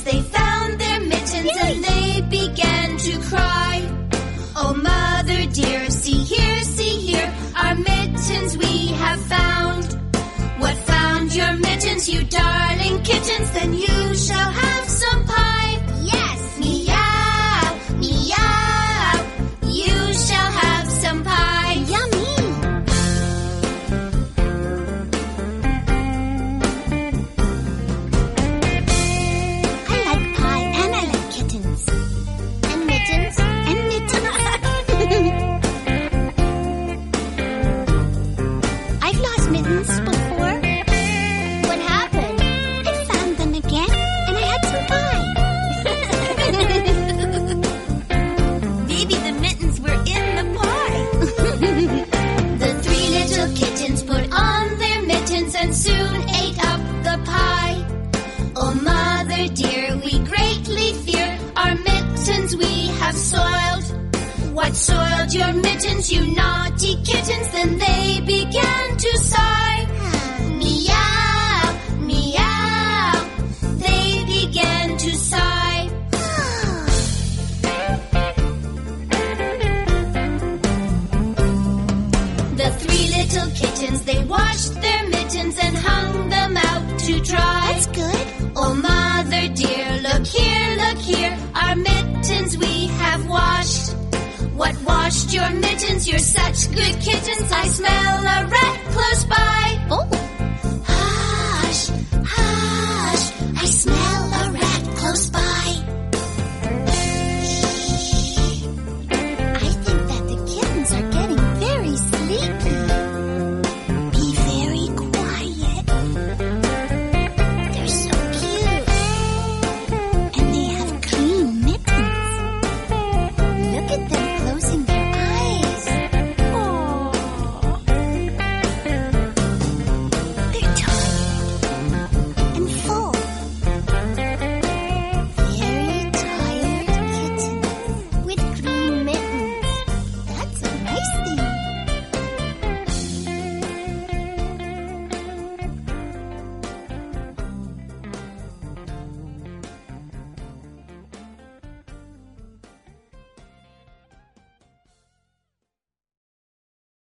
they found their mittens and they began to cry. Oh, mother dear, see here, our mittens we have found. What found your mittens, you darling kittens? Then you shall have some pie. Yes! Meow, meow, you shall have some pie. Yummy! I like pie and I like kittens. And mittens. And mittens. I've lost mittens before. What happened? I found them again and I had some pie. Maybe the mittens were in the pie. The three little kittens put on their mittens and soon ate up the pie. Oh, mother dear, we greatly fear our mittens we have soiled. What soiled your mittens, you naughty kittens? Then they began to sigh. Meow, meow, they began to sigh. The three little kittens, they washed their mittens and hung them out to dry. That's good. Oh, mother dear, look here, our mittens we have washed. What washed your mittens? You're such good kittens. I smell a rat close by. Oh. Hush, hush, I smell a